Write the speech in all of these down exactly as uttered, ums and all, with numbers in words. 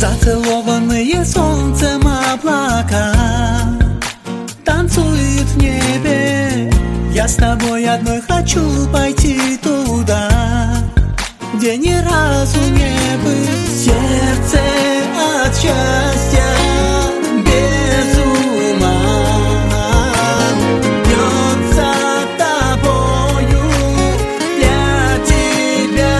Зацелованные солнцем облака танцуют в небе. Я с тобой одной хочу пойти туда, где ни разу не был. Сердце от счастья без ума бьется тобою для тебя.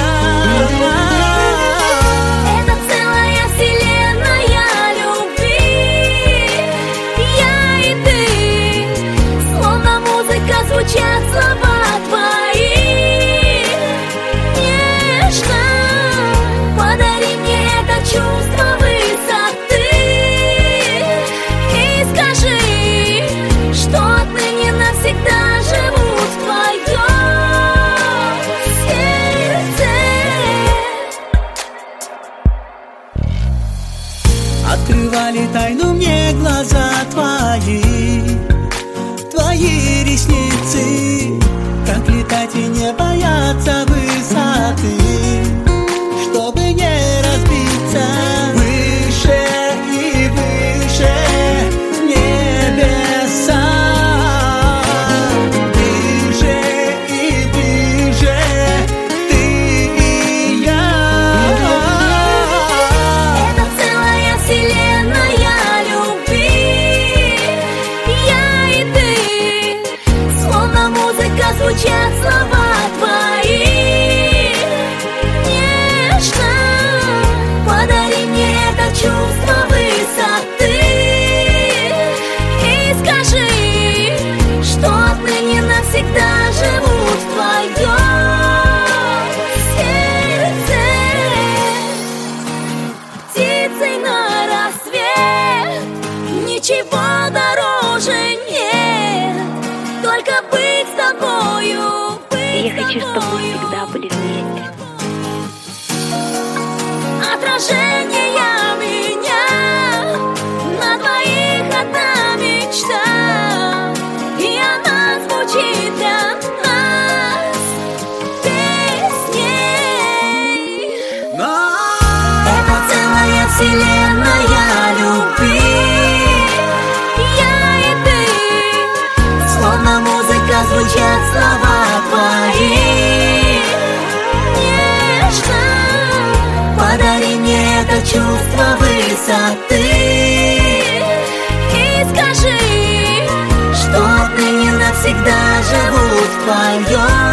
Это целая вселенная любви. Я и ты, словно музыка, звучат слова твои. Нежно подари мне это чувство высоты и скажи, что отныне навсегда живу в твоем сердце. Открывали тайну мне глаза твои, твои ресницы, как летать и не бояться высоты, чтобы не разбиться. Выше и выше небеса, ближе и ближе ты и я. Это целая вселенная любви. Я и ты, словно музыка, звучат слова твои. Нежно подари мне это чувство высоты и скажи, что отныне навсегда живу в твоем сердце. Птицей на рассвет ничего дороже нет, только быть с тобою, быть Я хочу, с чтобы мы тобою. всегда были вместе. Отражение меня, на двоих одна мечта, и она звучит для нас песней. Это целая вселенная любви. Я и ты, словно музыка, звучат слова твои. Нежно подари мне это чувство высоты и скажи, что отныне навсегда живу в твоем